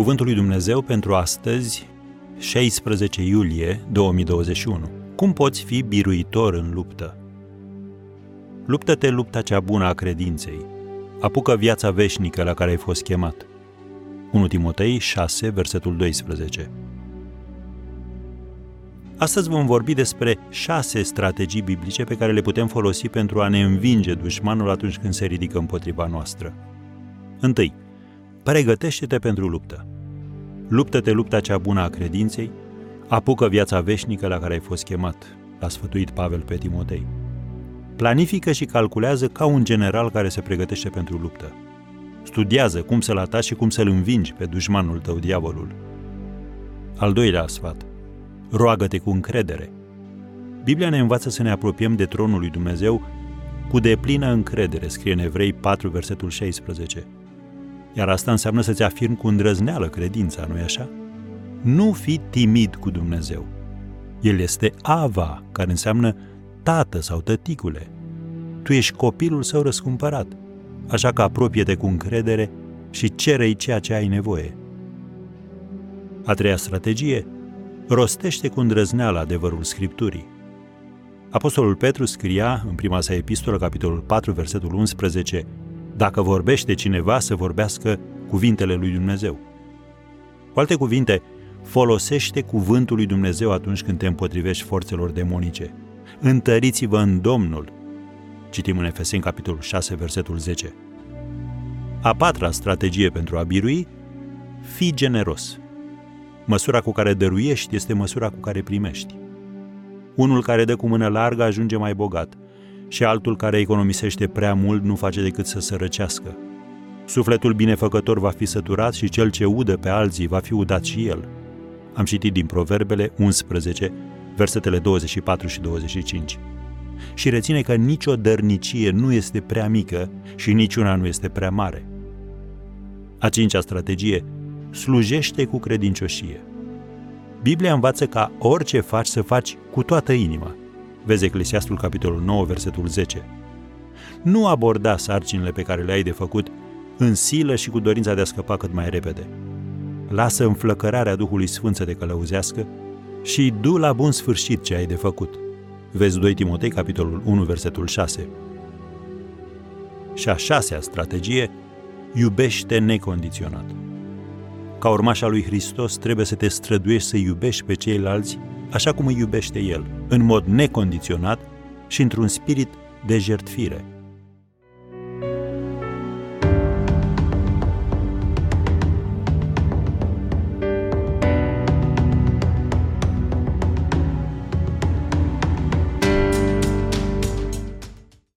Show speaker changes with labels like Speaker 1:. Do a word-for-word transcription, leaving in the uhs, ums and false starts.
Speaker 1: Cuvântul lui Dumnezeu pentru astăzi, șaisprezece iulie două mii douăzeci și unu. Cum poți fi biruitor în luptă? Luptă-te lupta cea bună a credinței. Apucă viața veșnică la care ai fost chemat. unu Timotei șase, versetul doisprezece. Astăzi vom vorbi despre șase strategii biblice pe care le putem folosi pentru a ne învinge dușmanul atunci când se ridică împotriva noastră. Întâi, pregătește-te pentru luptă. Luptă-te lupta cea bună a credinței, apucă viața veșnică la care ai fost chemat, l-a sfătuit Pavel pe Timotei. Planifică și calculează ca un general care se pregătește pentru luptă. Studiază cum să-l ataci și cum să-l învingi pe dușmanul tău, diavolul. Al doilea sfat, roagă-te cu încredere. Biblia ne învață să ne apropiem de tronul lui Dumnezeu cu deplină încredere, scrie în Evrei patru, versetul șaisprezece. Iar asta înseamnă să-ți afirmi cu îndrăzneală credința, nu-i așa? Nu fi timid cu Dumnezeu. El este Ava, care înseamnă tată sau tăticule. Tu ești copilul său răscumpărat, așa că apropie-te cu încredere și cere-i ceea ce ai nevoie. A treia strategie, rostește cu îndrăzneală adevărul Scripturii. Apostolul Petru scria în prima sa epistolă, capitolul patru, versetul unsprezece, dacă vorbește cineva, să vorbească cuvintele lui Dumnezeu. Cu alte cuvinte, folosește cuvântul lui Dumnezeu atunci când te împotrivești forțelor demonice. Întăriți-vă în Domnul. Citim în Efeseni, capitolul șase, versetul zece. A patra strategie pentru a birui, fii generos. Măsura cu care dăruiești este măsura cu care primești. Unul care dă cu mână largă ajunge mai bogat și altul care economisește prea mult nu face decât să sărăcească. Sufletul binefăcător va fi săturat și cel ce udă pe alții va fi udat și el. Am citit din Proverbele unsprezece, versetele douăzeci și patru și douăzeci și cinci. Și reține că nicio dărnicie nu este prea mică și niciuna nu este prea mare. A cincea strategie, slujește cu credincioșie. Biblia învață ca orice faci să faci cu toată inima. Vezi Eclesiastul, capitolul nouă, versetul zece. Nu aborda sarcinile pe care le ai de făcut în silă și cu dorința de a scăpa cât mai repede. Lasă înflăcărarea Duhului Sfânt să te călăuzească și du la bun sfârșit ce ai de făcut. Vezi doi Timotei, capitolul unu, versetul șase. Și a șasea strategie, iubește necondiționat. Ca urmaș al lui Hristos trebuie să te străduiești să iubești pe ceilalți așa cum îi iubește El, în mod necondiționat și într-un spirit de jertfire.